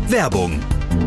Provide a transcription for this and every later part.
Werbung.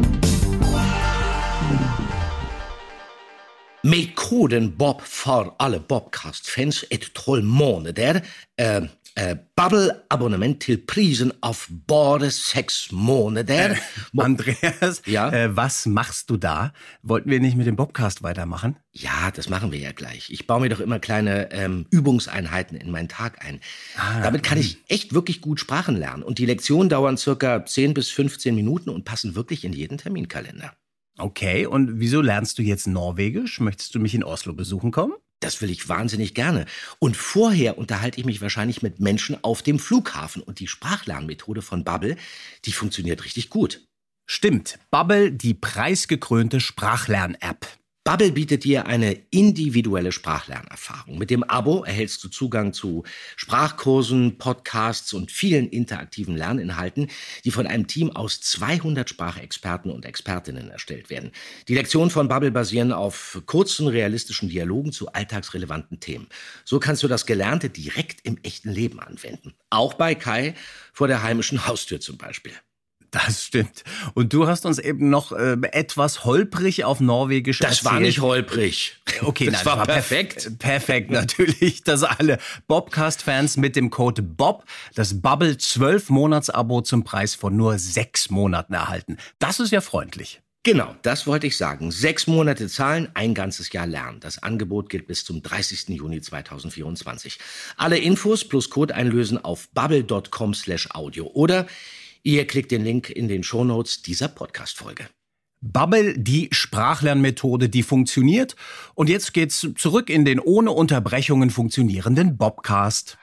Med koden BOB for alle Bobcast-fans et troll måneder Bubble-abonnement til prisen auf bare 6 måneder. Andreas, Ja? was machst du da? Wollten wir nicht mit dem Bobcast weitermachen? Ja, das machen wir ja gleich. Ich baue mir doch immer kleine Übungseinheiten in meinen Tag ein. Damit kann ich echt wirklich gut Sprachen lernen. Und die Lektionen dauern circa 10 bis 15 Minuten und passen wirklich in jeden Terminkalender. Okay, und wieso lernst du jetzt Norwegisch? Möchtest du mich in Oslo besuchen kommen? Das will ich wahnsinnig gerne. Und vorher unterhalte ich mich wahrscheinlich mit Menschen auf dem Flughafen. Und die Sprachlernmethode von Bubble, die funktioniert richtig gut. Stimmt, Bubble, die preisgekrönte Sprachlern-App. Bubble bietet dir eine individuelle Sprachlernerfahrung. Mit dem Abo erhältst du Zugang zu Sprachkursen, Podcasts und vielen interaktiven Lerninhalten, die von einem Team aus 200 Sprachexperten und Expertinnen erstellt werden. Die Lektionen von Bubble basieren auf kurzen, realistischen Dialogen zu alltagsrelevanten Themen. So kannst du das Gelernte direkt im echten Leben anwenden. Auch bei Kai vor der heimischen Haustür zum Beispiel. Das stimmt. Und du hast uns eben noch etwas holprig auf Norwegisch erzählt. Das war nicht holprig. Okay, das war perfekt. Perfekt, natürlich, dass alle Bobcast-Fans mit dem Code BOB das Bubble 12-Monats-Abo zum Preis von nur 6 Monaten erhalten. Das ist ja freundlich. Genau, das wollte ich sagen. 6 Monate zahlen, ein ganzes Jahr lernen. Das Angebot gilt bis zum 30. Juni 2024. Alle Infos plus Code einlösen auf bubble.com/audio oder ihr klickt den Link in den Shownotes dieser Podcast-Folge. Bubble, die Sprachlernmethode, die funktioniert. Und jetzt geht's zurück in den ohne Unterbrechungen funktionierenden Bobcast.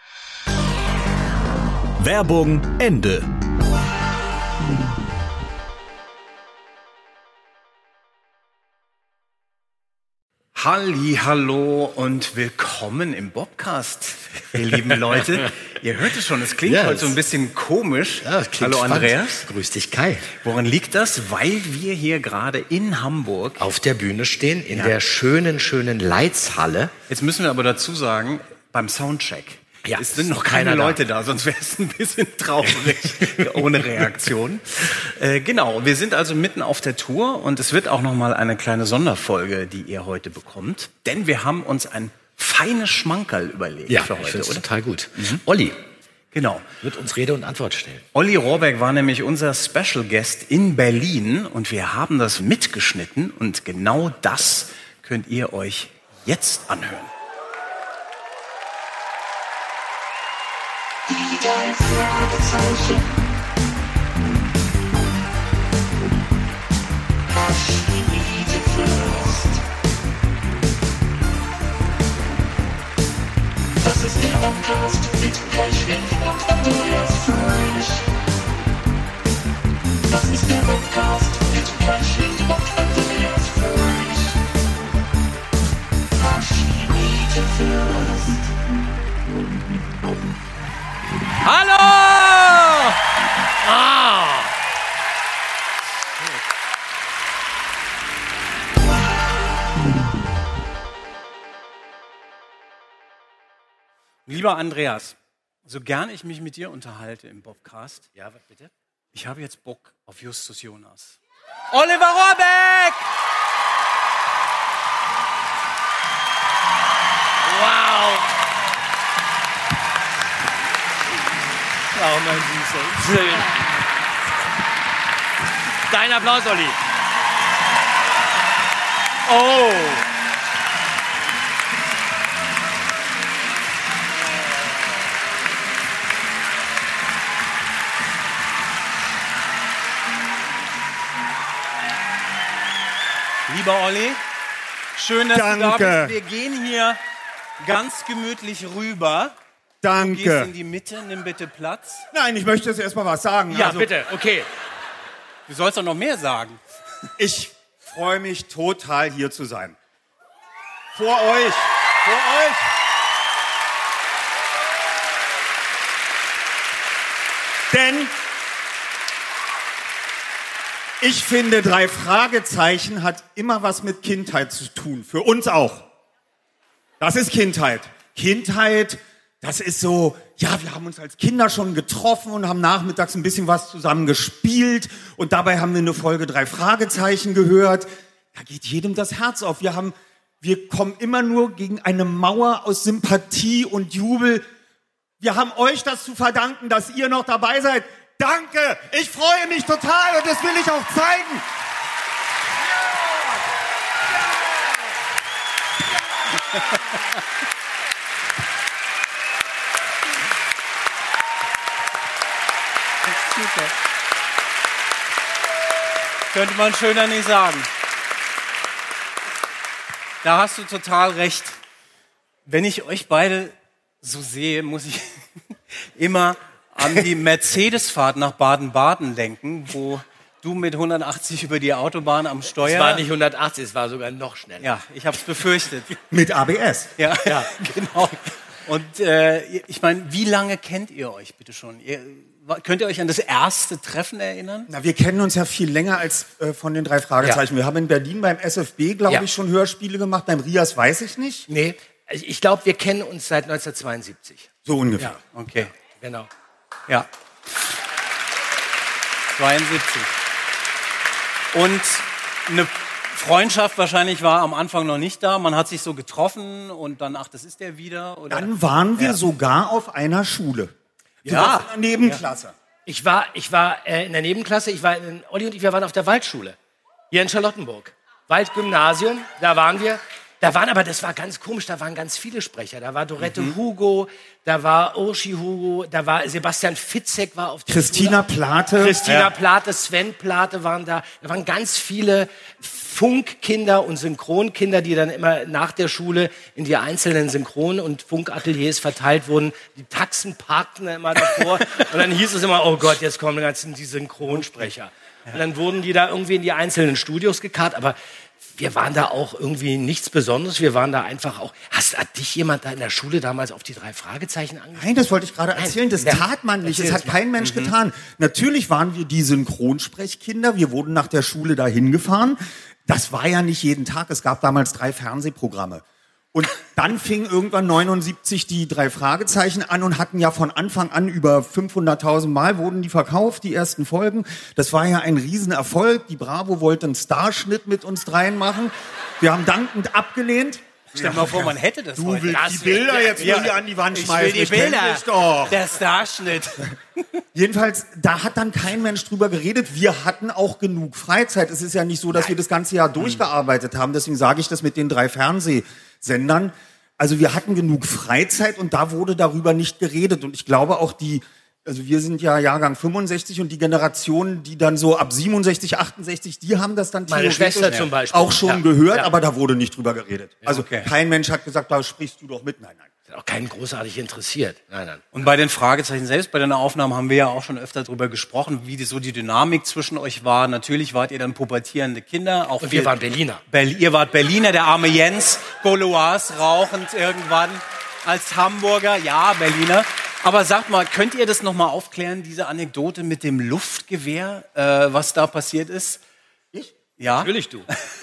Werbung Ende. Hallo und willkommen im Bobcast, ihr lieben Leute. Ihr hört es schon, es klingt heute so ein bisschen komisch. Ja, das klingt Hallo spannend. Andreas. Grüß dich, Kai. Woran liegt das? Weil wir hier gerade in Hamburg Auf der Bühne stehen, in der schönen Leitzhalle. Jetzt müssen wir aber dazu sagen, beim Soundcheck. Ja, es sind noch keiner keine da. Leute da, sonst wäre es ein bisschen traurig, ohne Reaktion. Genau, wir sind also mitten auf der Tour und es wird auch noch mal eine kleine Sonderfolge, die ihr heute bekommt. Denn wir haben uns ein feines Schmankerl überlegt für ich heute, find's oder? total gut. Olli Genau. wird uns Rede und Antwort stellen. Olli Rohrbeck war nämlich unser Special Guest in Berlin und wir haben das mitgeschnitten und genau das könnt ihr euch jetzt anhören. Die drei Fragezeichen. Maschinite Fürst. Das ist der Podcast mit Kai Schwenk und Andreas Fröhlich. Das ist der Podcast mit Kai Schwenk und Andreas Fröhlich. Maschinite Fürst. Hallo! Lieber Andreas, so gern ich mich mit dir unterhalte im Bobcast, Ja, was bitte? ich habe jetzt Bock auf Justus Jonas. Oliver Rohrbeck! Wow! Oh, mein Süßer. Schön. Dein Applaus, Olli. Oh! Lieber Olli, schön, dass du da Danke. bist. Wir gehen hier ganz gemütlich rüber. Gehst Danke. in die Mitte, nimm bitte Platz. Nein, ich möchte jetzt erstmal was sagen. Ja, Also, bitte, okay. Du sollst doch noch mehr sagen. ich freue mich total, hier zu sein. Vor euch. Vor euch. Denn ich finde, 3 Fragezeichen hat immer was mit Kindheit zu tun. Für uns auch. Das ist Kindheit. Kindheit Das ist so, ja, wir haben uns als Kinder schon getroffen und haben nachmittags ein bisschen was zusammen gespielt und dabei haben wir eine Folge 3 Fragezeichen gehört. Da geht jedem das Herz auf. Wir kommen immer nur gegen eine Mauer aus Sympathie und Jubel. Wir haben euch das zu verdanken, dass ihr noch dabei seid. Danke, ich freue mich total und das will ich auch zeigen. Super. Könnte man schöner nicht sagen. Da hast du total recht. Wenn ich euch beide so sehe, muss ich immer an die Mercedes-Fahrt nach Baden-Baden denken, wo du mit 180 über die Autobahn am Steuer... Es war nicht 180, es war sogar noch schneller. Ja, ich habe es befürchtet. Mit ABS. Ja, genau. Und ich meine, wie lange kennt ihr euch bitte schon? Könnt ihr euch an das erste Treffen erinnern? Na, wir kennen uns ja viel länger als von den 3 Fragezeichen. Wir haben in Berlin beim SFB, glaube ich, schon Hörspiele gemacht. Beim Rias weiß ich nicht. Nee, ich glaube, wir kennen uns seit 1972. So ungefähr. Ja, Okay. genau. Ja. 72. Und eine Freundschaft wahrscheinlich war am Anfang noch nicht da. Man hat sich so getroffen und dann, ach, das ist der wieder. Oder? Dann waren wir sogar auf einer Schule. Du Ja. warst in der Nebenklasse. Ich war in der Nebenklasse, Olli und ich, wir waren auf der Waldschule. Hier in Charlottenburg. Waldgymnasium, da waren wir. Das war ganz komisch, da waren ganz viele Sprecher. Da war Dorette Hugo, da war Uschi Hugo, da war Sebastian Fitzek war auf der Christina Schule. Plate. Christina Plate, Sven Plate waren da. Da waren ganz viele Funkkinder und Synchronkinder, die dann immer nach der Schule in die einzelnen Synchron- und Funkateliers verteilt wurden. Die Taxen parkten da immer davor. Und dann hieß es immer, oh Gott, jetzt kommen die Synchronsprecher. Und dann wurden die da irgendwie in die einzelnen Studios gekarrt. Aber wir waren da auch irgendwie nichts Besonderes. Wir waren da einfach auch... Hat dich jemand da in der Schule damals auf die 3 Fragezeichen angesprochen? Nein, das wollte ich gerade erzählen. Das tat man nicht. Das hat kein Mensch getan. Natürlich waren wir die Synchronsprechkinder. Wir wurden nach der Schule dahin gefahren. Das war ja nicht jeden Tag. Es gab damals 3 Fernsehprogramme. Und dann fing irgendwann 79 die 3 Fragezeichen an und hatten ja von Anfang an über 500.000 Mal wurden die verkauft, die ersten Folgen. Das war ja ein Riesenerfolg. Die Bravo wollte einen Starschnitt mit uns dreien machen. Wir haben dankend abgelehnt. Stell dir mal vor, man hätte das Du heute. willst die Bilder jetzt nur hier an die Wand Ich schmeißen. will die Bilder. kenn dich doch. Der Starschnitt. Jedenfalls, da hat dann kein Mensch drüber geredet. Wir hatten auch genug Freizeit. Es ist ja nicht so, dass wir das ganze Jahr durchgearbeitet haben. Deswegen sage ich das mit den 3 Fernsehsendern. Also wir hatten genug Freizeit und da wurde darüber nicht geredet. Und ich glaube auch also wir sind ja Jahrgang 65 und die Generation, die dann so ab 67, 68, die haben das dann Meine Schwester zum Beispiel. auch schon Ja. gehört, Ja. aber da wurde nicht drüber geredet. Also okay. kein Mensch hat gesagt, da sprichst du doch mit. Nein, nein. Das hat auch keinen großartig interessiert. Nein. Und bei den Fragezeichen selbst, bei den Aufnahmen haben wir ja auch schon öfter darüber gesprochen, wie so die Dynamik zwischen euch war. Natürlich wart ihr dann pubertierende Kinder. Auch Und wir waren Berliner. Ihr wart Berliner, der arme Jens, Gaulois rauchend irgendwann als Hamburger. Ja, Berliner. Aber sagt mal, könnt ihr das nochmal aufklären, diese Anekdote mit dem Luftgewehr, was da passiert ist? Ich? Ja. Natürlich du.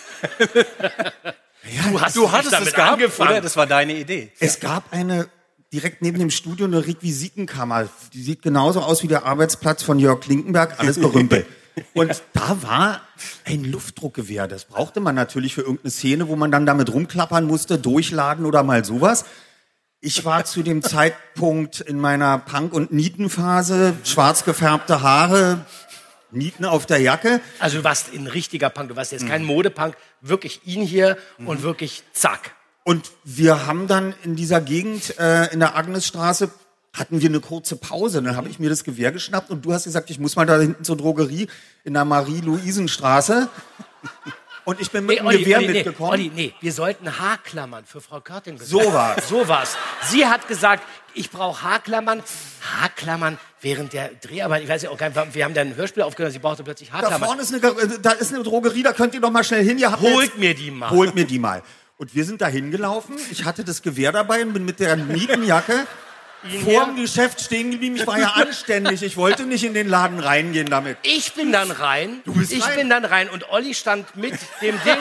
Du hattest es damit gehabt, angefangen. oder? Das war deine Idee. Es gab direkt neben dem Studio eine Requisitenkammer. Die sieht genauso aus wie der Arbeitsplatz von Jörg Klinkenberg, alles Gerümpel. Und da war ein Luftdruckgewehr. Das brauchte man natürlich für irgendeine Szene, wo man dann damit rumklappern musste, durchladen oder mal sowas. Ich war zu dem Zeitpunkt in meiner Punk- und Nietenphase, schwarz gefärbte Haare, Nieten auf der Jacke. Also du warst ein richtiger Punk. Du warst jetzt kein Modepunk. Wirklich ihn hier und wirklich zack. Und wir haben dann in dieser Gegend, in der Agnesstraße, hatten wir eine kurze Pause. Dann habe ich mir das Gewehr geschnappt und du hast gesagt, ich muss mal da hinten zur Drogerie in der Marie-Louisen-Straße. Und ich bin mit dem Gewehr mitgekommen. Olli, wir sollten Haarklammern für Frau Körting besorgen. So war's. So war's. Sie hat gesagt, ich brauche Haarklammern. Haarklammern während der Dreharbeit. Ich weiß ja auch gar nicht, wir haben da ein Hörspiel aufgenommen, sie brauchte plötzlich Da Haarklammern. vorne ist eine Drogerie, da könnt ihr doch mal schnell hin. Ihr habt Holt mir die mal. Holt mir die mal. Und wir sind da hingelaufen. Ich hatte das Gewehr dabei und bin mit der Nietenjacke vor dem Geschäft stehen geblieben. Ich war ja anständig. Ich wollte nicht in den Laden reingehen damit. Ich bin dann rein. bist rein? Und Olli stand mit dem Ding.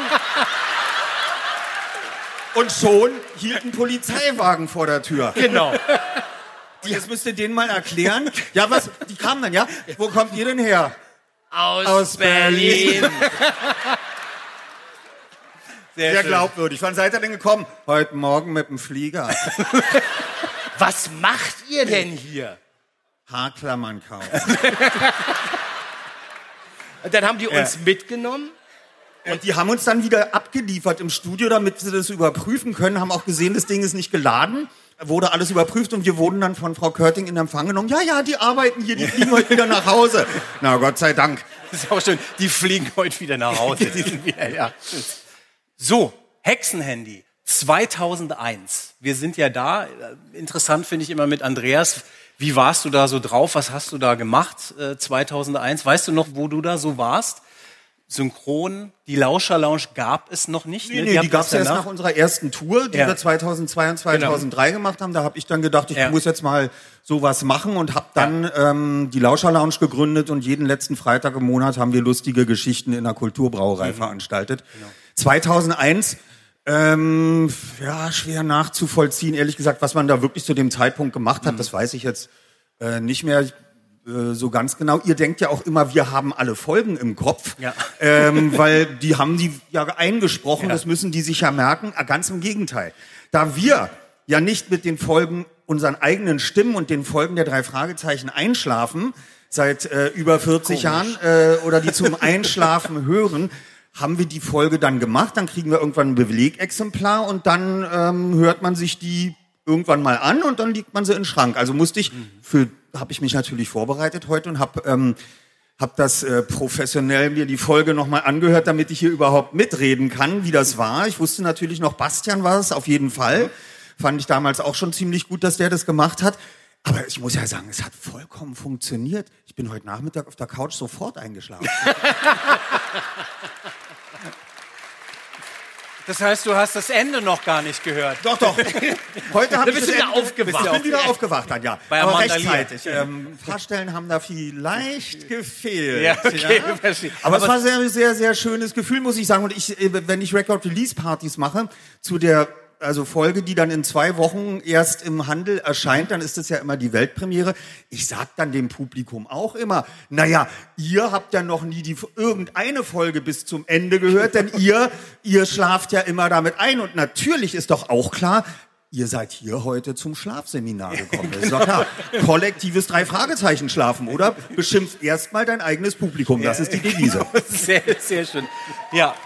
Und schon hielt ein Polizeiwagen vor der Tür. Genau. Das müsst ihr denen mal erklären. Ja, was? Die kamen dann, ja? Wo kommt ihr denn her? Aus Berlin. Sehr glaubwürdig. Wann seid ihr denn gekommen? Heute Morgen mit dem Flieger. Was macht ihr denn hier? Haarklammern kaufen. Und dann haben die uns mitgenommen. Und die haben uns dann wieder abgeliefert im Studio, damit sie das überprüfen können. Haben auch gesehen, das Ding ist nicht geladen. Wurde alles überprüft und wir wurden dann von Frau Körting in Empfang genommen. Ja, die arbeiten hier, die fliegen heute wieder nach Hause. Na, Gott sei Dank. Das ist auch schön. Die fliegen heute wieder nach Hause. Die sind wieder, ja. So, Hexenhandy. 2001. Wir sind ja da. Interessant finde ich immer mit Andreas. Wie warst du da so drauf? Was hast du da gemacht 2001? Weißt du noch, wo du da so warst? Synchron, die Lauscher Lounge gab es noch nicht. Nee, die gab es erst nach unserer ersten Tour, die wir 2002 und 2003 gemacht haben. Da habe ich dann gedacht, ich muss jetzt mal sowas machen und habe dann die Lauscher Lounge gegründet und jeden letzten Freitag im Monat haben wir lustige Geschichten in der Kulturbrauerei veranstaltet. Genau. 2001, schwer nachzuvollziehen, ehrlich gesagt, was man da wirklich zu dem Zeitpunkt gemacht hat, das weiß ich jetzt nicht mehr so ganz genau. Ihr denkt ja auch immer, wir haben alle Folgen im Kopf, weil die haben die ja eingesprochen, das müssen die sich ja merken. Ganz im Gegenteil. Da wir ja nicht mit den Folgen unseren eigenen Stimmen und den Folgen der 3 Fragezeichen einschlafen, seit über 40 Jahren, oder die zum Einschlafen hören, haben wir die Folge dann gemacht, dann kriegen wir irgendwann ein Belegexemplar und dann hört man sich die irgendwann mal an und dann legt man sie in den Schrank. Also habe ich mich natürlich vorbereitet heute und hab das professionell mir die Folge nochmal angehört, damit ich hier überhaupt mitreden kann, wie das war. Ich wusste natürlich noch, Bastian war es, auf jeden Fall. Fand ich damals auch schon ziemlich gut, dass der das gemacht hat. Aber ich muss ja sagen, es hat vollkommen funktioniert. Ich bin heute Nachmittag auf der Couch sofort eingeschlafen. Das heißt, du hast das Ende noch gar nicht gehört. Doch. Heute habe ich wieder aufgewacht. Ich bin wieder aufgewacht dann, ja. Bei aber Amanda rechtzeitig. Fahrstellen haben da vielleicht gefehlt. Ja, okay, verstehe. Aber es war sehr, sehr, sehr schönes Gefühl, muss ich sagen. Und wenn ich Record-Release-Partys mache, zu der Folge, die dann in 2 Wochen erst im Handel erscheint, dann ist das ja immer die Weltpremiere. Ich sag dann dem Publikum auch immer, naja, ihr habt ja noch nie irgendeine Folge bis zum Ende gehört, denn ihr schlaft ja immer damit ein. Und natürlich ist doch auch klar, ihr seid hier heute zum Schlafseminar gekommen. Das ist doch klar. Kollektives 3 Fragezeichen schlafen, oder? Beschimpf erstmal dein eigenes Publikum. Das ist die Devise. Sehr, sehr schön. Ja.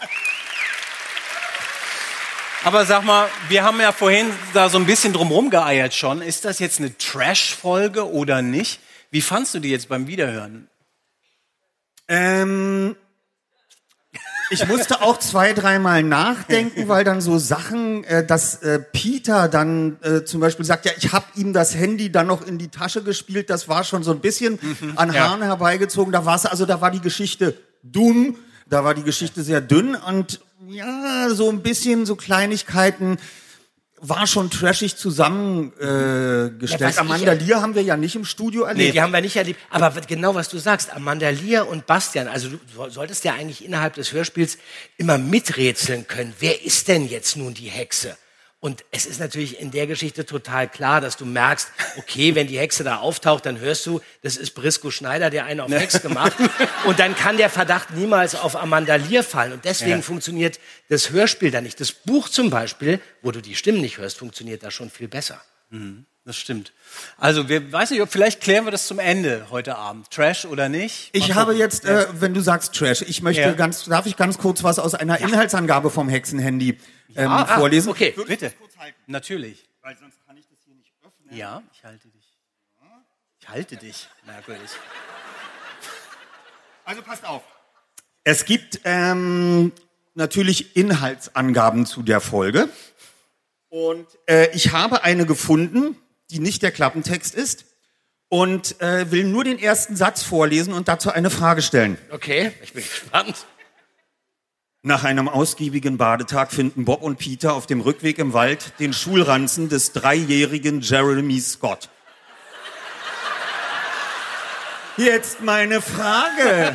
Aber sag mal, wir haben ja vorhin da so ein bisschen drumherum geeiert schon. Ist das jetzt eine Trash-Folge oder nicht? Wie fandst du die jetzt beim Wiederhören? Ich musste auch 2-3 Mal nachdenken, weil dann so Sachen, dass Peter dann zum Beispiel sagt, ja, ich habe ihm das Handy dann noch in die Tasche gespielt, das war schon so ein bisschen an Haaren herbeigezogen. Da war die Geschichte dünn, da war die Geschichte sehr dünn und ja, so ein bisschen so Kleinigkeiten war schon trashig zusammengestellt. Amanda Lear haben wir ja nicht im Studio erlebt. Nee, die haben wir nicht erlebt. Aber genau, was du sagst, Amanda Lear und Bastian, also du solltest ja eigentlich innerhalb des Hörspiels immer miträtseln können. Wer ist denn jetzt nun die Hexe? Und es ist natürlich in der Geschichte total klar, dass du merkst, okay, wenn die Hexe da auftaucht, dann hörst du, das ist Brisco Schneider, der einen auf Hex gemacht. Und dann kann der Verdacht niemals auf Amanda Lear fallen. Und deswegen funktioniert das Hörspiel da nicht. Das Buch zum Beispiel, wo du die Stimmen nicht hörst, funktioniert da schon viel besser. Das stimmt. Also, weiß nicht, vielleicht klären wir das zum Ende heute Abend. Trash oder nicht? Ich habe jetzt, wenn du sagst Trash, ich möchte darf ich ganz kurz was aus einer Inhaltsangabe vom Hexenhandy vorlesen? Okay, bitte. Natürlich. Weil sonst kann ich das hier nicht öffnen. Ja, ich halte dich. Ich halte dich. Merkwürdig. Also passt auf. Es gibt natürlich Inhaltsangaben zu der Folge. Und ich habe eine gefunden, die nicht der Klappentext ist. Und will nur den ersten Satz vorlesen und dazu eine Frage stellen. Okay, ich bin gespannt. Nach einem ausgiebigen Badetag finden Bob und Peter auf dem Rückweg im Wald den Schulranzen des 3-jährigen Jeremy Scott. Jetzt meine Frage.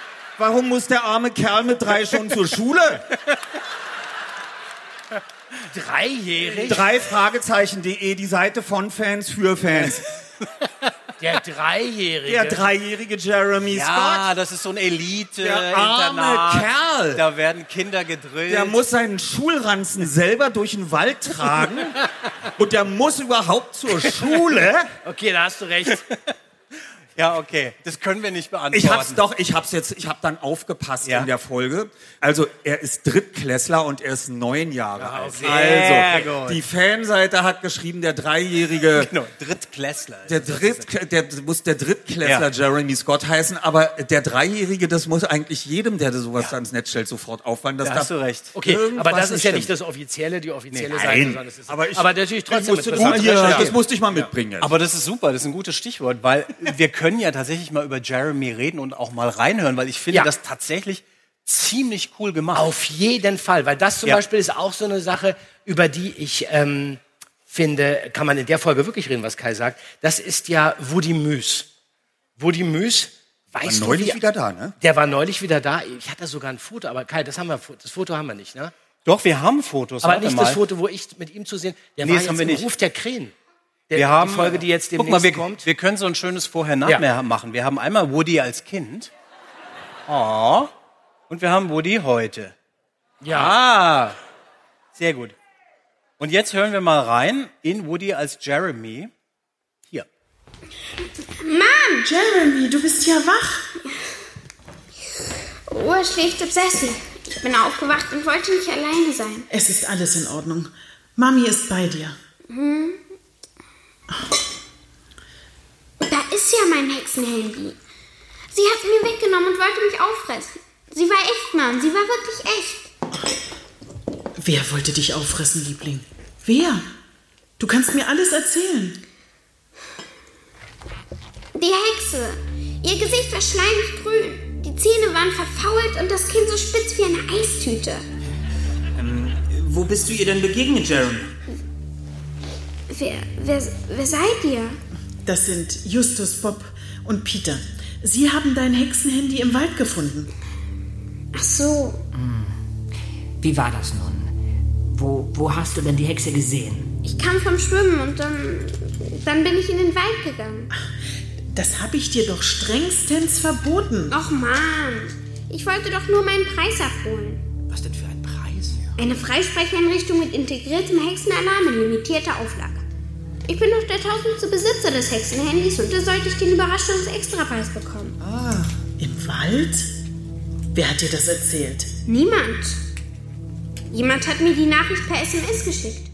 Warum muss der arme Kerl mit 3 schon zur Schule? dreijährig? 3fragezeichen.de, die Seite von Fans für Fans. Der Dreijährige? Der dreijährige Jeremy Scott. Ja, das ist so ein Der arme Elite-Internat. Kerl. Da werden Kinder gedrillt. Der muss seinen Schulranzen selber durch den Wald tragen und der muss überhaupt zur Schule. Okay, da hast du recht. Ja, okay. Das können wir nicht beantworten. Ich hab dann aufgepasst Ja. in der Folge. Also, er ist Drittklässler und er ist 9 Jahre alt. Sehr Also, gut. die Fanseite hat geschrieben, der Dreijährige, Genau, Drittklässler. der muss der Drittklässler Ja. Jeremy Scott heißen, aber der Dreijährige, das muss eigentlich jedem, der sowas da ins Netz stellt, sofort auffallen, dass Da hast du recht. Okay, irgendwas aber das ist ja stimmt. nicht das offizielle, die offizielle Nein. Seite, sondern es ist, Aber natürlich trotzdem interessant. das musste ich mal mitbringen. Jetzt. Aber das ist super, das ist ein gutes Stichwort, weil wir können ja tatsächlich mal über Jeremy reden und auch mal reinhören, weil ich finde Ja. das tatsächlich ziemlich cool gemacht. Auf jeden Fall, weil das zum Ja. Beispiel ist auch so eine Sache, über die ich finde, kann man in der Folge wirklich reden, was Kai sagt. Das ist ja Woody Müs. Woody Müs, weißt du, neulich wie, wieder da, ne? Der war neulich wieder da. Ich hatte sogar ein Foto, aber Kai, das Foto haben wir nicht, ne? Doch, wir haben Fotos. Aber warte nicht mal. das Foto, wo ich mit ihm zu sehen. Der Nee, war das jetzt haben wir im nicht. Ruf der Krähen. Wir haben, die Folge, die jetzt guck demnächst mal, kommt. wir können so ein schönes Vorher-Nachher machen. Wir haben einmal Woody als Kind. Oh. Und wir haben Woody heute. Ja. Ah, sehr gut. Und jetzt hören wir mal rein in Woody als Jeremy. Hier. Mom! Jeremy, du bist ja wach. Ruhe schläft im Sessel. Ich bin aufgewacht und wollte nicht alleine sein. Es ist alles in Ordnung. Mami ist bei dir. Da ist ja mein Hexenhandy. Sie hat es mir weggenommen und wollte mich auffressen. Sie war echt, Mom. Sie war wirklich echt. Wer wollte dich auffressen, Liebling? Wer? Du kannst mir alles erzählen. Die Hexe. Ihr Gesicht war schleimig grün. Die Zähne waren verfault und das Kinn so spitz wie eine Eistüte. Wo bist du ihr denn begegnet, Jeremy? Wer seid ihr? Das sind Justus, Bob und Peter. Sie haben dein Hexenhandy im Wald gefunden. Ach so. Wie war das nun? Wo hast du denn die Hexe gesehen? Ich kam vom Schwimmen und dann bin ich in den Wald gegangen. Das habe ich dir doch strengstens verboten. Och Mann, ich wollte doch nur meinen Preis abholen. Was denn für ein Preis? Eine Freisprecheinrichtung mit integriertem Hexenalarm in limitierter Auflage. Ich bin doch der 1000. Besitzer des Hexenhandys und da sollte ich den Überraschungsextrapreis bekommen. Im Wald? Wer hat dir das erzählt? Niemand. Jemand hat mir die Nachricht per SMS geschickt.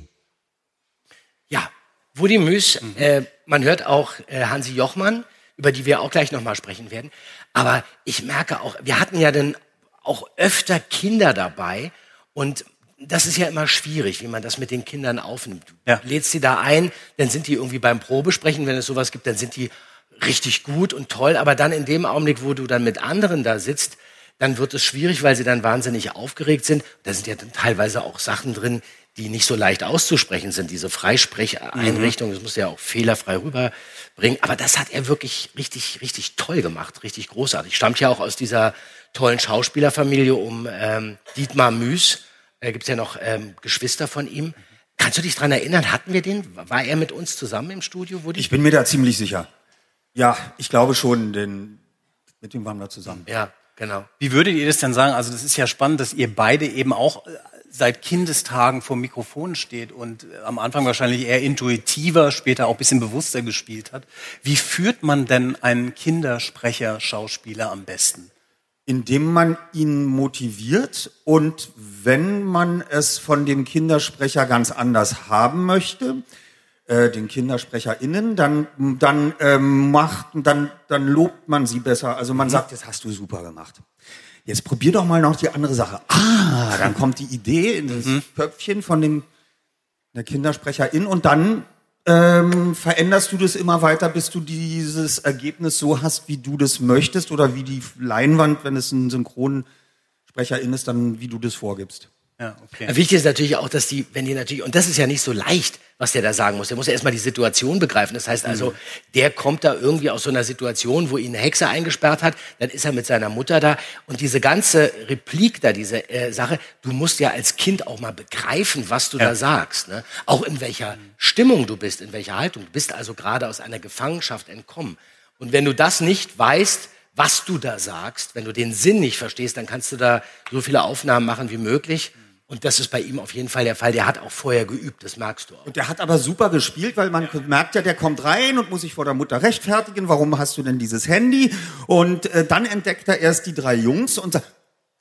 Ja, Woody Müs, man hört auch Hansi Jochmann, über die wir auch gleich nochmal sprechen werden. Aber ich merke auch, wir hatten ja dann auch öfter Kinder dabei und das ist ja immer schwierig, wie man das mit den Kindern aufnimmt. Du lädst sie da ein, dann sind die irgendwie beim Probesprechen, wenn es sowas gibt, dann sind die richtig gut und toll, aber dann in dem Augenblick, wo du dann mit anderen da sitzt, dann wird es schwierig, weil sie dann wahnsinnig aufgeregt sind. Da sind ja dann teilweise auch Sachen drin, die nicht so leicht auszusprechen sind, diese Freisprecheinrichtung, das muss ja auch fehlerfrei rüberbringen. Aber das hat er wirklich richtig, richtig toll gemacht, richtig großartig. Stammt ja auch aus dieser tollen Schauspielerfamilie um Dietmar Müs. Da gibt's ja noch Geschwister von ihm. Kannst du dich dran erinnern, hatten wir den? War er mit uns zusammen im Studio? Ich bin mir da ziemlich sicher. Ja, ich glaube schon, denn mit dem waren wir zusammen. Ja, genau. Wie würdet ihr das denn sagen? Also das ist ja spannend, dass ihr beide eben auch seit Kindestagen vor Mikrofon steht und am Anfang wahrscheinlich eher intuitiver, später auch ein bisschen bewusster gespielt hat. Wie führt man denn einen Kindersprecher, Schauspieler am besten? Indem man ihn motiviert und wenn man es von dem Kindersprecher ganz anders haben möchte, den KindersprecherInnen, dann lobt man sie besser. Also man sagt, das hast du super gemacht. Jetzt probier doch mal noch die andere Sache. Dann kommt die Idee in das Köpfchen von der Kindersprecherin und dann veränderst du das immer weiter, bis du dieses Ergebnis so hast, wie du das möchtest oder wie die Leinwand, wenn es ein Synchronsprecherin ist, dann wie du das vorgibst. Ja, okay. Wichtig ist natürlich auch, dass wenn die natürlich, und das ist ja nicht so leicht, was der da sagen muss. Der muss ja erstmal die Situation begreifen. Das heißt also, der kommt da irgendwie aus so einer Situation, wo ihn eine Hexe eingesperrt hat, dann ist er mit seiner Mutter da und diese ganze Replik da, diese Sache, du musst ja als Kind auch mal begreifen, was du da sagst. Ne? Auch in welcher Stimmung du bist, in welcher Haltung. Du bist also gerade aus einer Gefangenschaft entkommen. Und wenn du das nicht weißt, was du da sagst, wenn du den Sinn nicht verstehst, dann kannst du da so viele Aufnahmen machen wie möglich. Und das ist bei ihm auf jeden Fall der Fall. Der hat auch vorher geübt, das merkst du auch. Und der hat aber super gespielt, weil man merkt ja, der kommt rein und muss sich vor der Mutter rechtfertigen. Warum hast du denn dieses Handy? Und dann entdeckt er erst die 3 Jungs und sagt,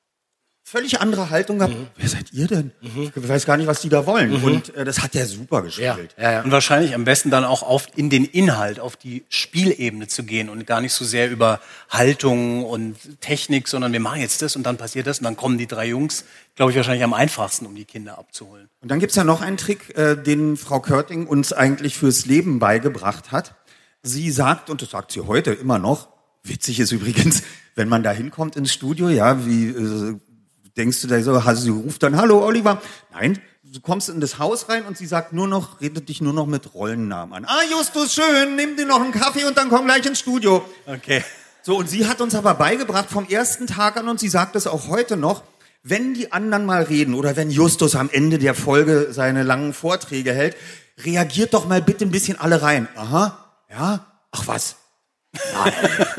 völlig andere Haltung gehabt. Wer seid ihr denn? Ich weiß gar nicht, was die da wollen. Und das hat der super gespielt. Ja. Und wahrscheinlich am besten dann auch in den Inhalt, auf die Spielebene zu gehen und gar nicht so sehr über Haltung und Technik, sondern wir machen jetzt das und dann passiert das und dann kommen die 3 Jungs, glaube ich, wahrscheinlich am einfachsten, um die Kinder abzuholen. Und dann gibt's ja noch einen Trick, den Frau Körting uns eigentlich fürs Leben beigebracht hat. Sie sagt, und das sagt sie heute immer noch, witzig ist übrigens, wenn man da hinkommt ins Studio, ja, wie denkst du da so, also sie ruft dann, hallo Oliver. Nein, du kommst in das Haus rein und sie sagt redet dich nur noch mit Rollennamen an. Ah, Justus, schön, nimm dir noch einen Kaffee und dann komm gleich ins Studio. Okay. So, und sie hat uns aber beigebracht vom ersten Tag an und sie sagt es auch heute noch, wenn die anderen mal reden oder wenn Justus am Ende der Folge seine langen Vorträge hält, reagiert doch mal bitte ein bisschen alle rein. Aha, ja, ach was. Nein.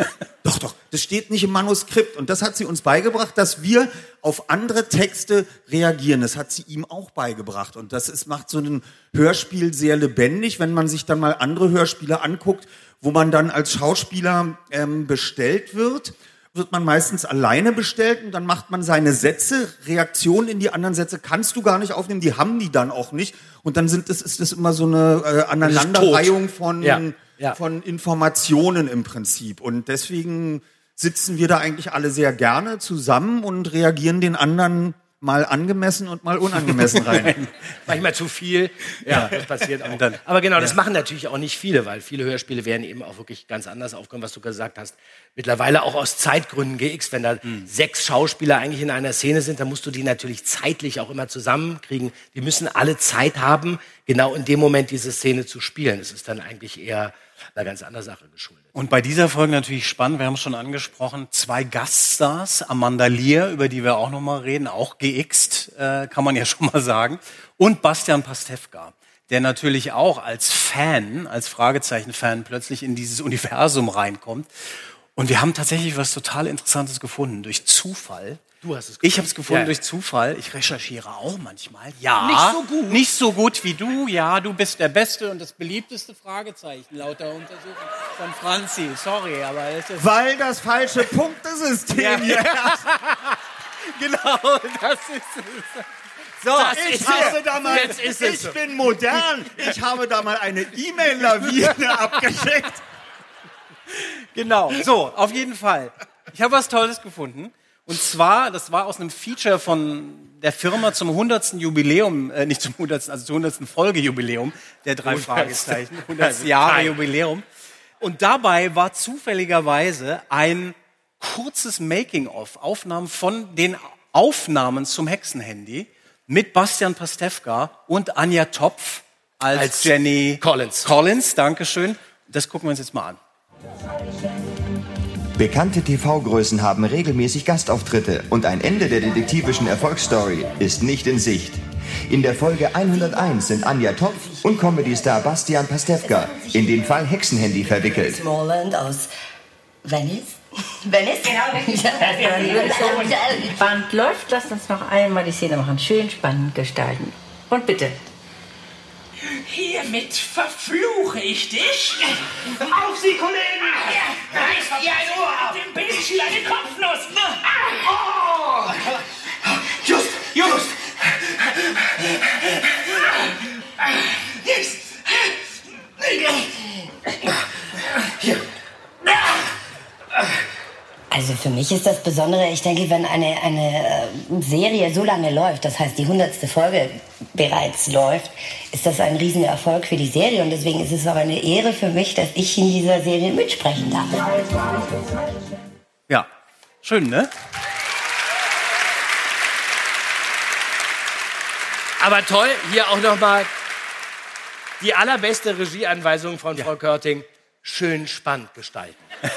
Doch, das steht nicht im Manuskript. Und das hat sie uns beigebracht, dass wir auf andere Texte reagieren. Das hat sie ihm auch beigebracht. Und das macht so ein Hörspiel sehr lebendig, wenn man sich dann mal andere Hörspiele anguckt, wo man dann als Schauspieler bestellt wird man meistens alleine bestellt und dann macht man seine Sätze, Reaktionen in die anderen Sätze kannst du gar nicht aufnehmen, die haben die dann auch nicht. Und dann ist das immer so eine Aneinanderreihung von Informationen im Prinzip. Und deswegen sitzen wir da eigentlich alle sehr gerne zusammen und reagieren den anderen mal angemessen und mal unangemessen rein. Manchmal zu viel. Ja, das passiert auch. Aber genau, das machen natürlich auch nicht viele, weil viele Hörspiele werden eben auch wirklich ganz anders aufkommen, was du gesagt hast. Mittlerweile auch aus Zeitgründen geixt. Wenn da 6 Schauspieler eigentlich in einer Szene sind, dann musst du die natürlich zeitlich auch immer zusammenkriegen. Die müssen alle Zeit haben, genau in dem Moment diese Szene zu spielen. Das ist dann eigentlich eher einer ganz anderen Sache geschuldet. Und bei dieser Folge natürlich spannend, wir haben es schon angesprochen, 2 Gaststars, Amanda Lear, über die wir auch noch mal reden, auch geixt, kann man ja schon mal sagen, und Bastian Pastewka, der natürlich auch als Fan, als Fragezeichen-Fan plötzlich in dieses Universum reinkommt. Und wir haben tatsächlich was total Interessantes gefunden, durch Zufall. Du hast es gefunden. Ich habe es gefunden durch Zufall. Ich recherchiere auch manchmal. Ja, nicht so gut. Nicht so gut wie du. Ja, du bist der beste und das beliebteste Fragezeichen laut der Untersuchung von Franzi. Sorry, aber es ist... Weil das falsche Punktesystem hier herrscht. Genau, das ist es. So, ich bin modern. Ich habe da mal eine E-Mail-Lawine abgeschickt. Genau, so, auf jeden Fall. Ich habe was Tolles gefunden. Und zwar, das war aus einem Feature von der Firma zum 100. Jubiläum, nicht zum 100., also zum 100. Folgejubiläum der 3 Fragezeichen, 100 Jahre Jubiläum. Und dabei war zufälligerweise ein kurzes Making-of, Aufnahmen von den Aufnahmen zum Hexenhandy mit Bastian Pastewka und Anja Topf als Jenny Collins, Dankeschön. Das gucken wir uns jetzt mal an. Bekannte TV-Größen haben regelmäßig Gastauftritte und ein Ende der detektivischen Erfolgsstory ist nicht in Sicht. In der Folge 101 sind Anja Topf und Comedy-Star Bastian Pastewka in den Fall Hexenhandy verwickelt. Smallland aus Venice? Venice? Genau. Band läuft, lasst uns noch einmal die Szene machen. Schön spannend gestalten. Und bitte. Hiermit verfluche ich dich. Auf Sie, Kollegen! Reißt ihr ein Ohr ab! Dem Bildschirm eine Kopfnuss! Oh. Just! Hier. Also für mich ist das Besondere, ich denke, wenn eine Serie so lange läuft, das heißt die 100. Folge bereits läuft, ist das ein Riesenerfolg für die Serie und deswegen ist es auch eine Ehre für mich, dass ich in dieser Serie mitsprechen darf. Ja, schön, ne? Aber toll, hier auch nochmal die allerbeste Regieanweisung von Frau Körting. Schön spannend gestalten.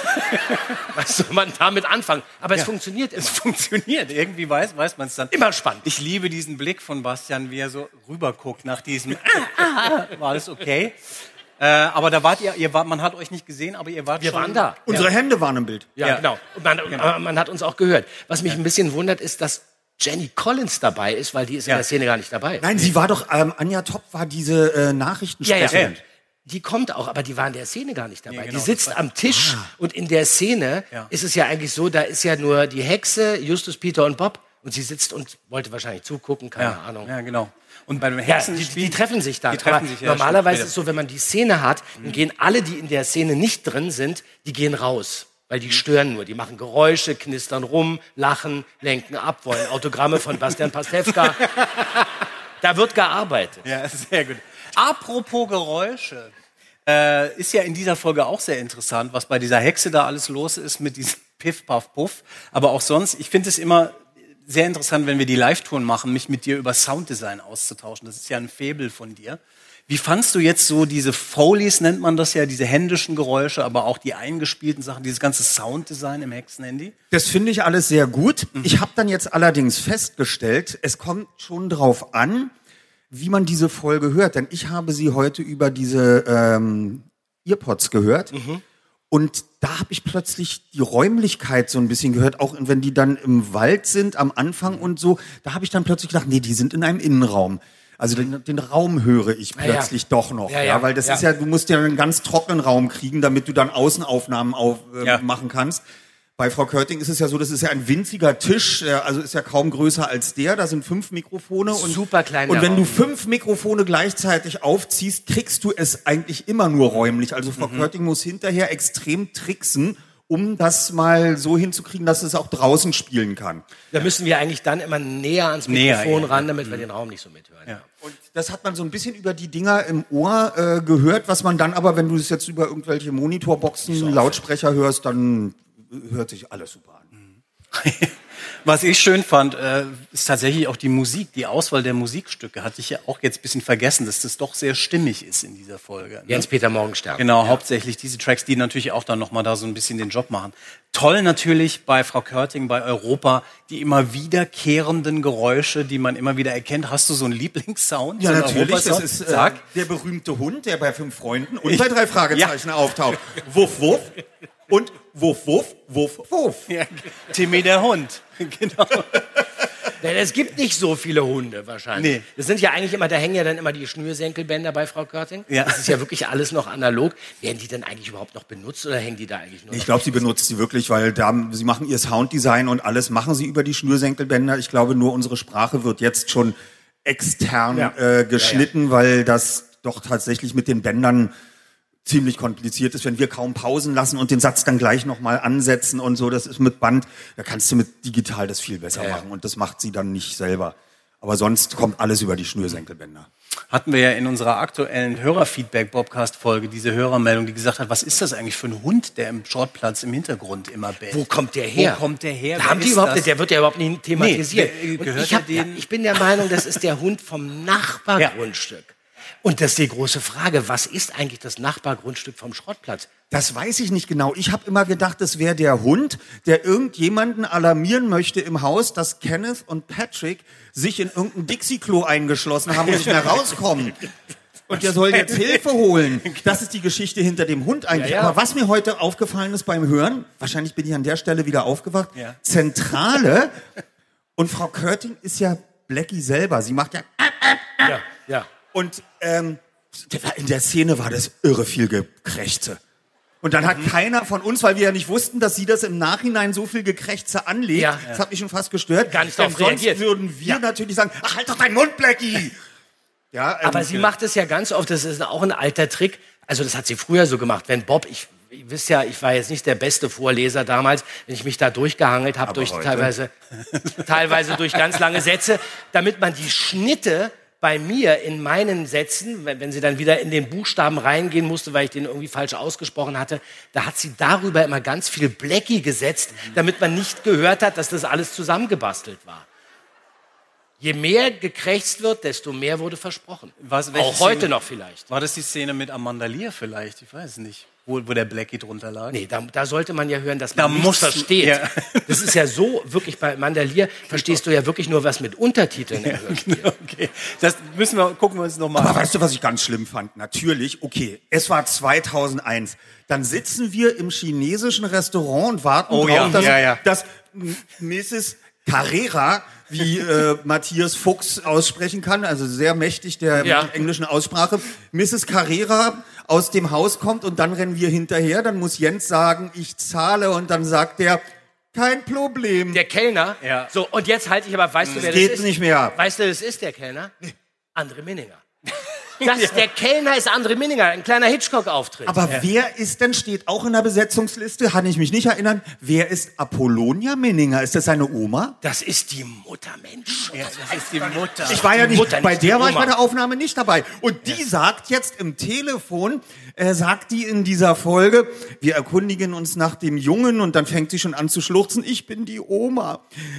Was soll man damit anfangen? Aber es funktioniert immer. Es funktioniert. Irgendwie weiß man es dann. Immer spannend. Ich liebe diesen Blick von Bastian, wie er so rüberguckt nach diesem war alles okay? Aber da wart ihr man hat euch nicht gesehen, aber ihr wart Wir schon... waren da. Unsere Hände waren im Bild. Ja, genau. Und man hat uns auch gehört. Was mich ein bisschen wundert, ist, dass Jenny Collins dabei ist, weil die ist in der Szene gar nicht dabei. Nein, sie war doch, Anja Topp war diese Nachrichtensprecherin. Die kommt auch, aber die war in der Szene gar nicht dabei. Nee, genau, die sitzt am Tisch und in der Szene ist es ja eigentlich so, da ist ja nur die Hexe, Justus, Peter und Bob und sie sitzt und wollte wahrscheinlich zugucken, keine Ahnung. Ja, genau. Und bei dem Hexen die treffen sich dann. Die treffen sich, ja, normalerweise stimmt. ist es so, wenn man die Szene hat, dann gehen alle, die in der Szene nicht drin sind, die gehen raus. Weil die stören nur. Die machen Geräusche, knistern rum, lachen, lenken ab, wollen Autogramme von Bastian Pastewka. Da wird gearbeitet. Ja, sehr gut. Apropos Geräusche. Ist ja in dieser Folge auch sehr interessant, was bei dieser Hexe da alles los ist mit diesem Piff, Puff, Puff. Aber auch sonst, ich finde es immer sehr interessant, wenn wir die Live-Touren machen, mich mit dir über Sounddesign auszutauschen. Das ist ja ein Faible von dir. Wie fandst du jetzt so diese Foleys, nennt man das ja, diese händischen Geräusche, aber auch die eingespielten Sachen, dieses ganze Sounddesign im Hexenhandy? Das finde ich alles sehr gut. Ich habe dann jetzt allerdings festgestellt, es kommt schon drauf an, wie man diese Folge hört. Denn ich habe sie heute über diese Earpods gehört. Und da habe ich plötzlich die Räumlichkeit so ein bisschen gehört, auch wenn die dann im Wald sind am Anfang und so. Da habe ich dann plötzlich gedacht, nee, die sind in einem Innenraum. Also den Raum höre ich plötzlich doch noch, weil das ist ja, du musst ja einen ganz trockenen Raum kriegen, damit du dann Außenaufnahmen machen kannst. Bei Frau Körting ist es ja so, das ist ja ein winziger Tisch, also ist ja kaum größer als der, da sind 5 Mikrofone. Super klein. Und wenn du 5 Mikrofone gleichzeitig aufziehst, kriegst du es eigentlich immer nur räumlich. Also Frau Körting muss hinterher extrem tricksen, um das mal so hinzukriegen, dass es auch draußen spielen kann. Da müssen wir eigentlich dann immer näher ans Mikrofon ran, damit wir den Raum nicht so mithören. Ja. Und das hat man so ein bisschen über die Dinger im Ohr gehört, was man dann aber, wenn du es jetzt über irgendwelche Monitorboxen, Lautsprecher hörst, dann hört sich alles super an. Was ich schön fand, ist tatsächlich auch die Musik, die Auswahl der Musikstücke. Hatte ich ja auch jetzt ein bisschen vergessen, dass das doch sehr stimmig ist in dieser Folge. Ne? Jens-Peter Morgenstern. Genau, hauptsächlich diese Tracks, die natürlich auch dann nochmal da so ein bisschen den Job machen. Toll natürlich bei Frau Körting, bei Europa, die immer wiederkehrenden Geräusche, die man immer wieder erkennt. Hast du so einen Lieblingssound? Ja, so natürlich, das ist der berühmte Hund, der bei 5 Freunden und bei 3 Fragezeichen auftaucht. Wuff, wuff. Und wuff, wuff, wuff, wuff. Ja, Timmy der Hund. Genau. Denn es gibt nicht so viele Hunde wahrscheinlich. Nee. Das sind ja eigentlich immer, da hängen ja dann immer die Schnürsenkelbänder bei Frau Körting. Ja. Das ist ja wirklich alles noch analog. Werden die denn eigentlich überhaupt noch benutzt oder hängen die da eigentlich nur? Ich glaube, sie benutzt sie wirklich, weil sie machen ihr Sounddesign und alles machen sie über die Schnürsenkelbänder. Ich glaube, nur unsere Sprache wird jetzt schon extern geschnitten, weil das doch tatsächlich mit den Bändern ziemlich kompliziert ist, wenn wir kaum Pausen lassen und den Satz dann gleich nochmal ansetzen und so. Das ist mit Band, da kannst du mit digital das viel besser machen und das macht sie dann nicht selber. Aber sonst kommt alles über die Schnürsenkelbänder. Hatten wir ja in unserer aktuellen Hörerfeedback-Bobcast-Folge diese Hörermeldung, die gesagt hat, was ist das eigentlich für ein Hund, der im Schrottplatz im Hintergrund immer bellt? Wo kommt der her? Wo kommt der her? Da haben die überhaupt nicht, der wird ja überhaupt nicht thematisiert. Nee, ich bin der Meinung, das ist der Hund vom Nachbargrundstück. Und das ist die große Frage, was ist eigentlich das Nachbargrundstück vom Schrottplatz? Das weiß ich nicht genau. Ich habe immer gedacht, das wäre der Hund, der irgendjemanden alarmieren möchte im Haus, dass Kenneth und Patrick sich in irgendein Dixie-Klo eingeschlossen haben und nicht mehr rauskommen. Und der soll jetzt Hilfe holen. Das ist die Geschichte hinter dem Hund eigentlich. Ja, ja. Aber was mir heute aufgefallen ist beim Hören, wahrscheinlich bin ich an der Stelle wieder aufgewacht, Zentrale, und Frau Körting ist ja Blackie selber. Sie macht ja. Und in der Szene war das irre viel Gekrächze. Und dann hat keiner von uns, weil wir ja nicht wussten, dass sie das im Nachhinein so viel Gekrächze anlegt, das hat mich schon fast gestört. Gar nicht darauf reagiert. Sonst würden wir natürlich sagen, ach, halt doch deinen Mund, Blackie! Ja, aber sie macht es ja ganz oft, das ist auch ein alter Trick. Also das hat sie früher so gemacht. Wenn Bob, ihr wisst ja, ich war jetzt nicht der beste Vorleser damals, wenn ich mich da durchgehangelt habe, durch teilweise durch ganz lange Sätze, damit man die Schnitte bei mir in meinen Sätzen, wenn sie dann wieder in den Buchstaben reingehen musste, weil ich den irgendwie falsch ausgesprochen hatte, da hat sie darüber immer ganz viel Blackie gesetzt, damit man nicht gehört hat, dass das alles zusammengebastelt war. Je mehr gekrächzt wird, desto mehr wurde versprochen. Welche Auch heute Szene? noch vielleicht. War das die Szene mit Amanda Lear vielleicht? Ich weiß nicht. Wo der Blackie drunter lag? Nee, da sollte man ja hören, dass Da man nichts versteht. Ja. Das ist ja so, wirklich bei Amanda Lear verstehst du ja wirklich nur was mit Untertiteln. Ja, genau, okay. Das gucken wir uns nochmal an. Aber weißt du, was ich ganz schlimm fand? Natürlich, okay, es war 2001. Dann sitzen wir im chinesischen Restaurant und warten drauf, dass Mrs. Carrera, wie Matthias Fuchs aussprechen kann, also sehr mächtig der englischen Aussprache, Mrs. Carrera aus dem Haus kommt und dann rennen wir hinterher, dann muss Jens sagen, ich zahle und dann sagt er, kein Problem. Der Kellner, so, und jetzt halte ich aber, weißt du, wer das ist? Geht nicht mehr. Weißt du, das ist der Kellner? André Minninger. Der Kellner ist André Minninger, ein kleiner Hitchcock-Auftritt. Aber wer ist denn, steht auch in der Besetzungsliste, kann ich mich nicht erinnern, wer ist Apollonia Minninger? Ist das seine Oma? Das ist die Mutter, Mensch. Ja, das ist die Mutter. Ich war ja nicht, Mutter, bei nicht der die war ich Oma. bei der Aufnahme nicht dabei. Und die sagt jetzt im Telefon, sagt die in dieser Folge, wir erkundigen uns nach dem Jungen und dann fängt sie schon an zu schluchzen, ich bin die Oma.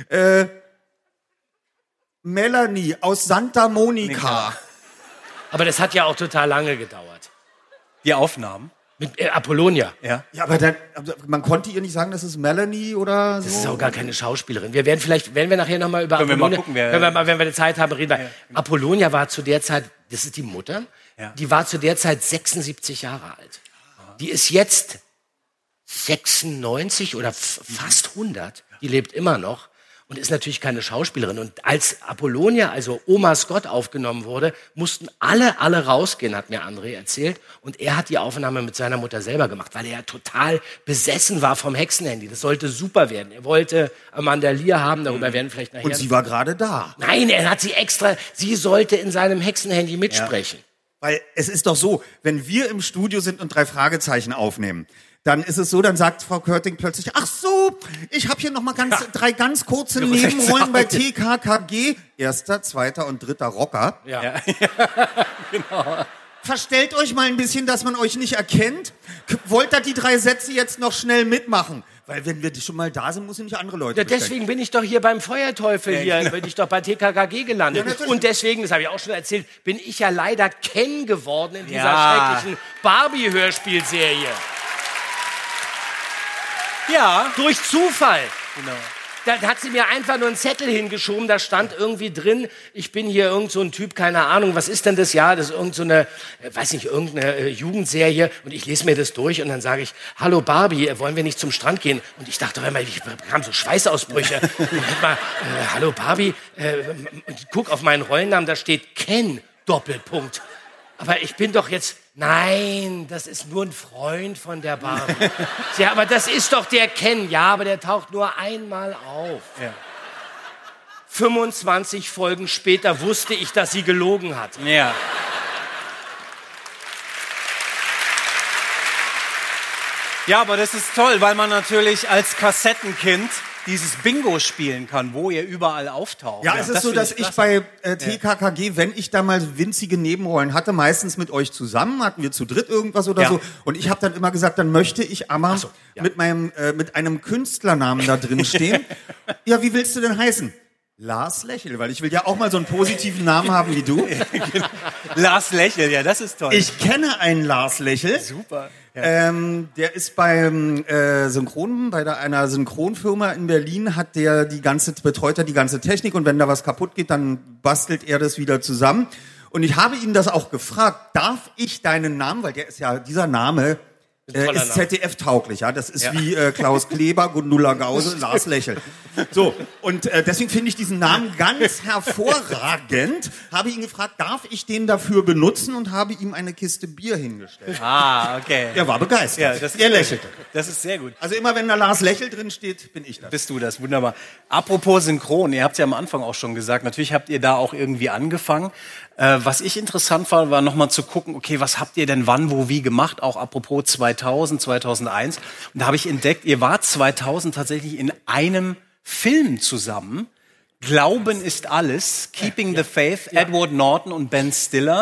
Melanie aus Santa Monica. Aber das hat ja auch total lange gedauert. Die Aufnahmen? Mit Apollonia. Ja. Ja, aber man konnte ihr nicht sagen, das ist Melanie oder so. Das ist auch gar keine Schauspielerin. Wir werden vielleicht, wenn wir nachher nochmal über Können wir Apollonia, mal gucken, wenn wir die Zeit haben, reden wir. Apollonia war zu der Zeit, das ist die Mutter, die war zu der Zeit 76 Jahre alt. Die ist jetzt 96 oder fast 100. Die lebt immer noch. Und ist natürlich keine Schauspielerin. Und als Apollonia, also Oma Scott, aufgenommen wurde, mussten alle rausgehen, hat mir André erzählt. Und er hat die Aufnahme mit seiner Mutter selber gemacht, weil er ja total besessen war vom Hexenhandy. Das sollte super werden. Er wollte Amanda Lear haben, darüber werden vielleicht nachher... Und sie war gerade da. Nein, er hat sie sollte in seinem Hexenhandy mitsprechen. Ja. Weil es ist doch so, wenn wir im Studio sind und 3 Fragezeichen aufnehmen, dann ist es so, dann sagt Frau Körting plötzlich, ach so, ich habe hier noch mal 3 ganz kurze Nebenrollen bei TKKG. 1., 2. und 3. Rocker. Ja. Genau. Verstellt euch mal ein bisschen, dass man euch nicht erkennt. Wollt ihr die 3 Sätze jetzt noch schnell mitmachen? Weil wenn wir schon mal da sind, muss ich nicht andere Leute bestellen. Deswegen bin ich doch hier beim Feuerteufel bin ich doch bei TKKG gelandet. Ja, und deswegen, das habe ich auch schon erzählt, bin ich ja leider Ken geworden in dieser schrecklichen Barbie-Hörspielserie. Ja. Durch Zufall. Genau. Da hat sie mir einfach nur einen Zettel hingeschoben, da stand irgendwie drin, ich bin hier irgend so ein Typ, keine Ahnung, was ist denn das? Ja, das ist irgend so eine, weiß nicht, irgendeine Jugendserie und ich lese mir das durch und dann sage ich, hallo Barbie, wollen wir nicht zum Strand gehen? Und ich dachte doch immer, ich bekam so Schweißausbrüche. Und mal, hallo Barbie, ich guck auf meinen Rollennamen, da steht Ken, Doppelpunkt. Aber ich bin doch jetzt... Nein, das ist nur ein Freund von der Barbie. Ja, aber das ist doch der Ken. Ja, aber der taucht nur einmal auf. Ja. 25 Folgen später wusste ich, dass sie gelogen hat. Ja. Ja, aber das ist toll, weil man natürlich als Kassettenkind dieses Bingo spielen kann, wo ihr überall auftaucht. Ja, es ist so, dass ich bei TKKG, wenn ich da mal winzige Nebenrollen hatte, meistens mit euch zusammen, hatten wir zu dritt irgendwas oder so, und ich habe dann immer gesagt, dann möchte ich aber mit einem Künstlernamen da drin stehen. Ja, wie willst du denn heißen? Lars Lächel, weil ich will ja auch mal so einen positiven Namen haben wie du. Lars Lächel, ja, das ist toll. Ich kenne einen Lars Lächel. Super. Ja. Der ist beim einer Synchronfirma in Berlin, betreut er die ganze Technik und wenn da was kaputt geht, dann bastelt er das wieder zusammen. Und ich habe ihn das auch gefragt, darf ich deinen Namen, weil dieser Name ist ZDF-tauglich, ja, das ist wie Klaus Kleber, Gundula Gause, Lars Lächel. So, und deswegen finde ich diesen Namen ganz hervorragend, habe ihn gefragt, darf ich den dafür benutzen und habe ihm eine Kiste Bier hingestellt. Ah, okay. Er war begeistert. Ja, er lächelte. Das ist sehr gut. Also immer wenn da Lars Lächel drin steht, bin ich das. Bist du das, wunderbar. Apropos Synchron, ihr habt es ja am Anfang auch schon gesagt, natürlich habt ihr da auch irgendwie angefangen. Was ich interessant fand, war nochmal zu gucken, okay, was habt ihr denn wann, wo, wie gemacht, auch apropos 2000, 2001. Und da habe ich entdeckt, ihr wart 2000 tatsächlich in einem Film zusammen. Glauben ist alles, Keeping the Faith, Edward Norton und Ben Stiller.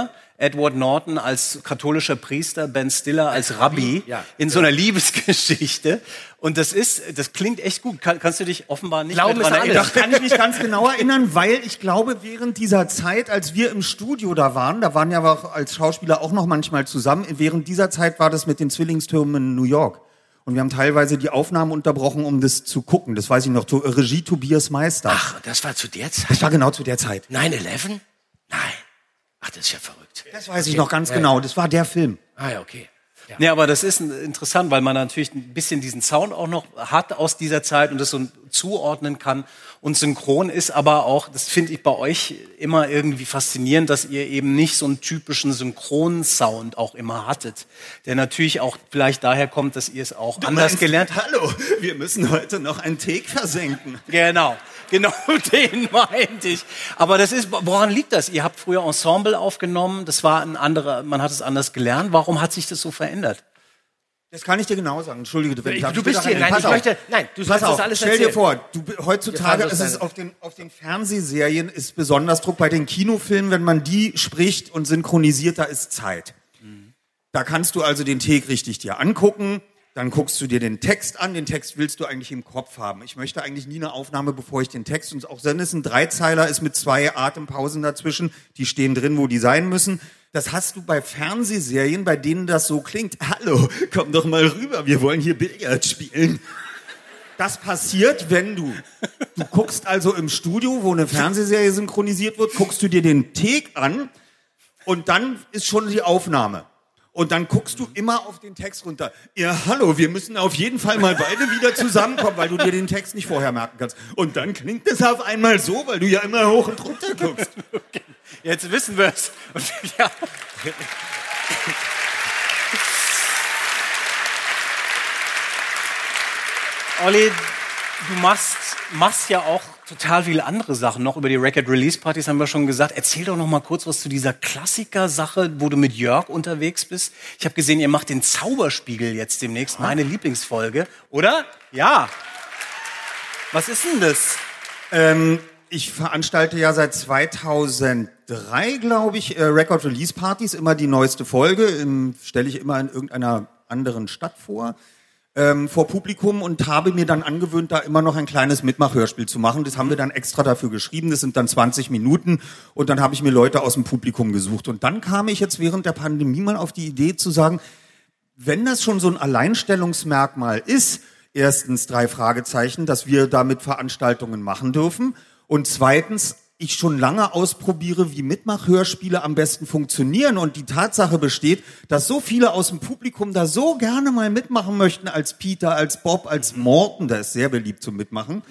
Edward Norton als katholischer Priester, Ben Stiller als Rabbi in so einer Liebesgeschichte. Und das klingt echt gut. Kannst du dich offenbar nicht mehr dran erinnern? Das kann ich mich ganz genau erinnern, weil ich glaube, während dieser Zeit, als wir im Studio da waren ja auch als Schauspieler auch noch manchmal zusammen, während dieser Zeit war das mit den Zwillingstürmen in New York. Und wir haben teilweise die Aufnahmen unterbrochen, um das zu gucken. Das weiß ich noch. Regie Tobias Meister. Ach, das war zu der Zeit? Das war genau zu der Zeit. 9/11? Nein. Ach, das ist ja verrückt. Das weiß ich noch ganz genau. Das war der Film. Ah ja, okay. Ja, aber das ist interessant, weil man natürlich ein bisschen diesen Sound auch noch hat aus dieser Zeit und das so zuordnen kann. Und synchron ist aber auch, das finde ich bei euch immer irgendwie faszinierend, dass ihr eben nicht so einen typischen Synchronsound auch immer hattet. Der natürlich auch vielleicht daher kommt, dass ihr es auch anders gelernt habt. Hallo, wir müssen heute noch einen Take versenken. Genau, den meinte ich. Aber woran liegt das? Ihr habt früher Ensemble aufgenommen, das war man hat es anders gelernt. Warum hat sich das so verändert? Das kann ich dir genau sagen. Entschuldige, du bist hier. Nein, du sollst das alles erzählen. Stell dir vor, heutzutage ist es auf den Fernsehserien ist besonders Druck. Bei den Kinofilmen, wenn man die spricht und synchronisiert, da ist Zeit. Da kannst du also den Take richtig dir angucken. Dann guckst du dir den Text an. Den Text willst du eigentlich im Kopf haben. Ich möchte eigentlich nie eine Aufnahme, bevor ich den Text, und auch wenn es ein Dreizeiler ist mit 2 Atempausen dazwischen, die stehen drin, wo die sein müssen. Das hast du bei Fernsehserien, bei denen das so klingt. Hallo, komm doch mal rüber, wir wollen hier Billard spielen. Das passiert, wenn du guckst also im Studio, wo eine Fernsehserie synchronisiert wird, guckst du dir den Take an und dann ist schon die Aufnahme. Und dann guckst du immer auf den Text runter. Ja, hallo, wir müssen auf jeden Fall mal beide wieder zusammenkommen, weil du dir den Text nicht vorher merken kannst. Und dann klingt es auf einmal so, weil du ja immer hoch und runter guckst. Okay. Jetzt wissen wir es. Ja. Olli, du machst ja auch total viele andere Sachen noch. Über die Record-Release-Partys haben wir schon gesagt. Erzähl doch noch mal kurz was zu dieser Klassiker-Sache, wo du mit Jörg unterwegs bist. Ich habe gesehen, ihr macht den Zauberspiegel jetzt demnächst, meine Lieblingsfolge, oder? Ja. Was ist denn das? Ich veranstalte ja seit 2003, glaube ich, Record-Release-Partys, immer die neueste Folge. Stelle ich immer in irgendeiner anderen Stadt vor Publikum und habe mir dann angewöhnt, da immer noch ein kleines Mitmachhörspiel zu machen. Das haben wir dann extra dafür geschrieben. Das sind dann 20 Minuten und dann habe ich mir Leute aus dem Publikum gesucht. Und dann kam ich jetzt während der Pandemie mal auf die Idee zu sagen, wenn das schon so ein Alleinstellungsmerkmal ist, erstens 3 Fragezeichen, dass wir damit Veranstaltungen machen dürfen und zweitens, ich schon lange ausprobiere, wie Mitmachhörspiele am besten funktionieren und die Tatsache besteht, dass so viele aus dem Publikum da so gerne mal mitmachen möchten als Peter, als Bob, als Morten, der ist sehr beliebt zum Mitmachen.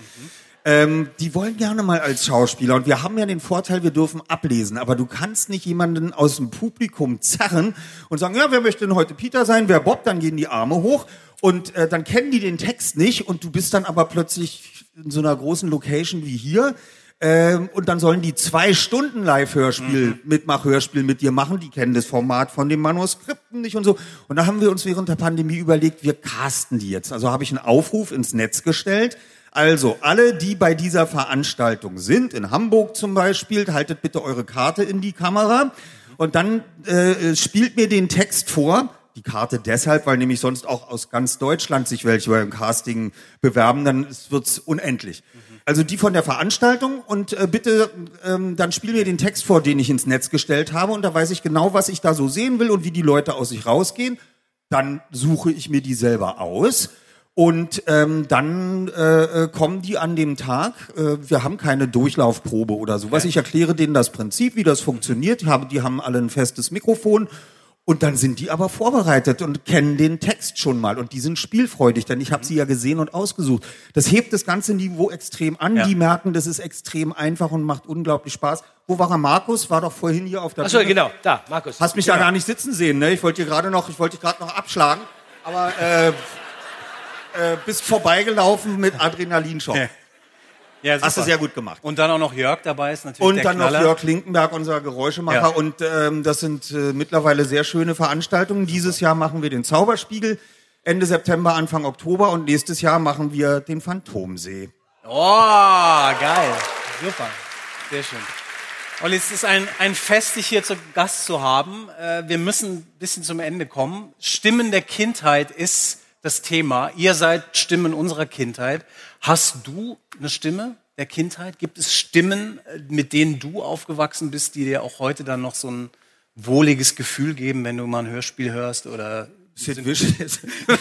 Die wollen gerne mal als Schauspieler und wir haben ja den Vorteil, wir dürfen ablesen, aber du kannst nicht jemanden aus dem Publikum zerren und sagen, ja, wer möchte denn heute Peter sein, wer Bob, dann gehen die Arme hoch und dann kennen die den Text nicht und du bist dann aber plötzlich in so einer großen Location wie hier. Und dann sollen die 2 Stunden Live-Hörspiel, Mitmachhörspiel mit dir machen. Die kennen das Format von den Manuskripten nicht und so. Und da haben wir uns während der Pandemie überlegt, wir casten die jetzt. Also habe ich einen Aufruf ins Netz gestellt. Also alle, die bei dieser Veranstaltung sind, in Hamburg zum Beispiel, haltet bitte eure Karte in die Kamera. Und dann spielt mir den Text vor. Die Karte deshalb, weil nämlich sonst auch aus ganz Deutschland sich welche beim Casting bewerben, dann wird's unendlich. Also die von der Veranstaltung und bitte dann spiel mir den Text vor, den ich ins Netz gestellt habe und da weiß ich genau, was ich da so sehen will und wie die Leute aus sich rausgehen. Dann suche ich mir die selber aus und dann kommen die an dem Tag. Wir haben keine Durchlaufprobe oder sowas. Ich erkläre denen das Prinzip, wie das funktioniert. Die haben alle ein festes Mikrofon. Und dann sind die aber vorbereitet und kennen den Text schon mal. Und die sind spielfreudig, denn ich habe sie ja gesehen und ausgesucht. Das hebt das ganze Niveau extrem an. Ja. Die merken, das ist extrem einfach und macht unglaublich Spaß. Wo war er, Markus? War doch vorhin hier auf der Bühne. Achso, genau, da, Markus. Hast mich da gar nicht sitzen sehen, ne? Ich wollte dich gerade noch abschlagen. Aber bist vorbeigelaufen mit Adrenalinschock. Ja, hast du sehr gut gemacht. Und dann auch noch Jörg dabei ist natürlich und der dann Knaller. Noch Jörg Linkenberg, unser Geräuschemacher. Ja. Und das sind mittlerweile sehr schöne Veranstaltungen. Dieses Jahr machen wir den Zauberspiegel, Ende September, Anfang Oktober. Und nächstes Jahr machen wir den Phantomsee. Oh, geil. Super. Sehr schön. Olli, es ist ein Fest, dich hier zu Gast zu haben. Wir müssen ein bisschen zum Ende kommen. Stimmen der Kindheit ist das Thema. Ihr seid Stimmen unserer Kindheit. Hast du eine Stimme der Kindheit? Gibt es Stimmen, mit denen du aufgewachsen bist, die dir auch heute dann noch so ein wohliges Gefühl geben, wenn du mal ein Hörspiel hörst oder... Sid Vicious.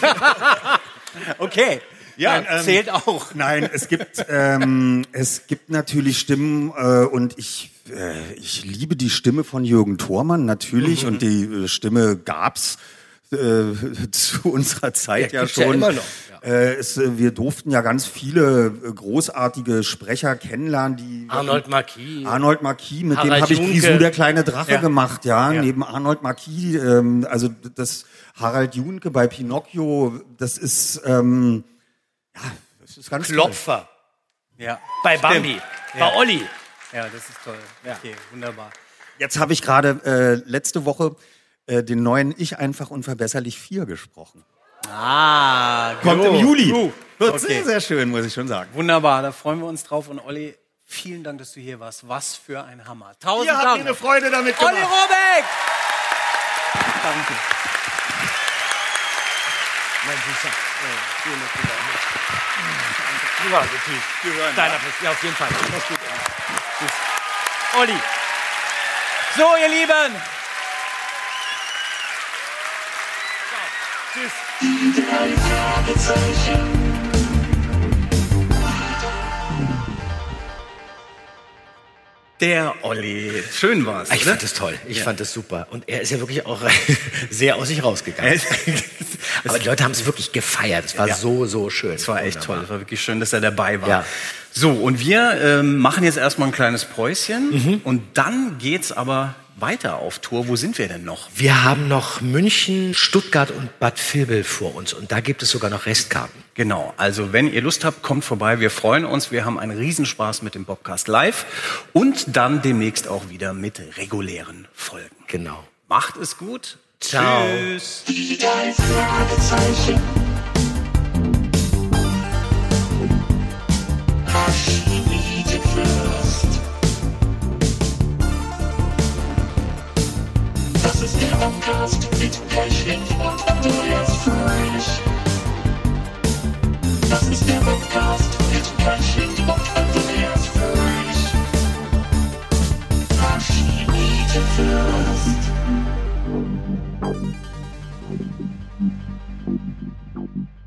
Okay. Ja, nein, zählt auch. Nein, es gibt natürlich Stimmen und ich liebe die Stimme von Jürgen Thormann natürlich und die Stimme gab's zu unserer Zeit ja schon. Ja immer noch. Ja. Wir durften ja ganz viele großartige Sprecher kennenlernen, die Arnold Marquis, mit Harald dem habe ich Grisou der kleine Drache gemacht, neben Arnold Marquis, also das Harald Junke bei Pinocchio, das ist das ist ganz Klopfer. Toll. Ja. Bei Bambi, bei Olli. Ja, das ist toll. Ja. Okay, wunderbar. Jetzt habe ich gerade letzte Woche den neuen Ich einfach unverbesserlich 4 gesprochen. Kommt im Juli. Wird sehr, sehr schön, muss ich schon sagen. Wunderbar, da freuen wir uns drauf. Und Olli, vielen Dank, dass du hier warst. Was für ein Hammer. 1000 Dank. Ihr habt mir eine Freude damit gemacht. Olli Robeck! Danke. Mein Süßer. Ja, natürlich. Deiner Platz. Ja, auf jeden Fall. Mach's gut. Tschüss. Olli. So, ihr Lieben. Tschüss. Die 3 Fragezeichen. Der Olli. Schön war's, Ich fand das toll. Ich fand das super. Und er ist ja wirklich auch sehr aus sich rausgegangen. Aber die Leute haben es wirklich gefeiert. Es war so schön. Es war echt toll. Es war wirklich schön, dass er dabei war. Ja. So, und wir machen jetzt erstmal ein kleines Päuschen. Und dann geht's aber weiter auf Tour. Wo sind wir denn noch? Wir haben noch München, Stuttgart und Bad Vilbel vor uns. Und da gibt es sogar noch Restkarten. Genau, also wenn ihr Lust habt, kommt vorbei. Wir freuen uns. Wir haben einen Riesenspaß mit dem Bobcast Live. Und dann demnächst auch wieder mit regulären Folgen. Genau. Macht es gut. Ciao. Tschüss. Die 3 Fragezeichen. Das ist der Podcast mit Pechling und Andreas Fröhlich. Das ist der Podcast mit Pechling und Andreas Fröhlich. Maschinite Fürst.